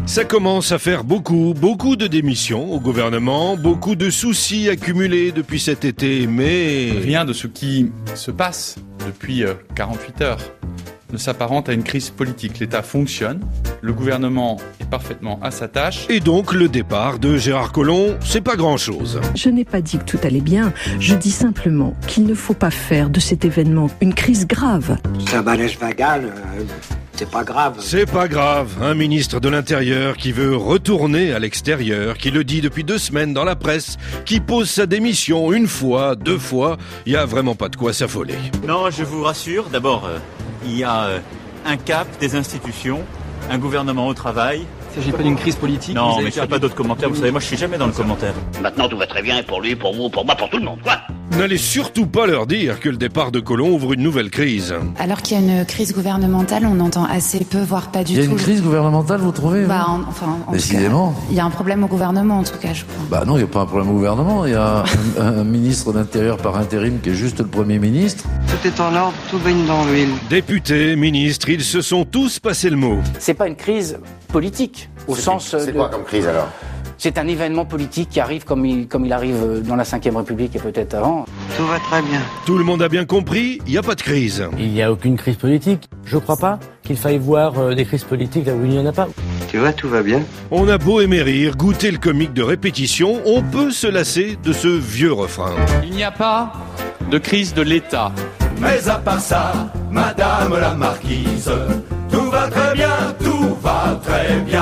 Ça commence à faire beaucoup de démissions au gouvernement, beaucoup de soucis accumulés depuis cet été, mais... Rien de ce qui se passe depuis 48 heures ne s'apparente à une crise politique. L'État fonctionne, le gouvernement est parfaitement à sa tâche. Et donc le départ de Gérard Collomb, c'est pas grand-chose. Je n'ai pas dit que tout allait bien, je dis simplement qu'il ne faut pas faire de cet événement une crise grave. C'est un malaise vagal, c'est pas grave. C'est pas grave, un ministre de l'Intérieur qui veut retourner à l'extérieur, qui le dit depuis 2 semaines dans la presse, qui pose sa démission 1 fois, 2 fois, il y a vraiment pas de quoi s'affoler. Non, je vous rassure, d'abord, il y a un cap des institutions, un gouvernement au travail. Il ne s'agit pas d'une crise politique. Non, mais je fais pas d'autres commentaires, vous savez, moi je suis jamais dans le commentaire. Maintenant tout va très bien pour lui, pour vous, pour moi, pour tout le monde, quoi. N'allez surtout pas leur dire que le départ de Collomb ouvre une nouvelle crise. Alors qu'il y a une crise gouvernementale, on entend assez peu, voire pas du tout. Il y a une crise gouvernementale, vous trouvez? Décidément. Il y a un problème au gouvernement, en tout cas, je crois. Bah non, il n'y a pas un problème au gouvernement. Il y a un ministre d'Intérieur par intérim qui est juste le Premier ministre. Tout est en ordre, tout baigne dans l'huile. Députés, ministres, ils se sont tous passé le mot. C'est pas une crise politique, au sens C'est quoi comme crise alors? C'est un événement politique qui arrive comme il arrive dans la Ve République et peut-être avant. Tout va très bien. Tout le monde a bien compris, il n'y a pas de crise. Il n'y a aucune crise politique. Je crois pas qu'il faille voir des crises politiques là où il n'y en a pas. Tu vois, tout va bien. On a beau aimer rire, goûter le comique de répétition, on peut se lasser de ce vieux refrain. Il n'y a pas de crise de l'État. Mais à part ça, madame la marquise, tout va très bien, tout va très bien.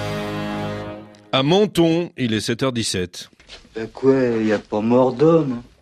À Menton, il est 7h17. Ben quoi, y a pas mort d'homme.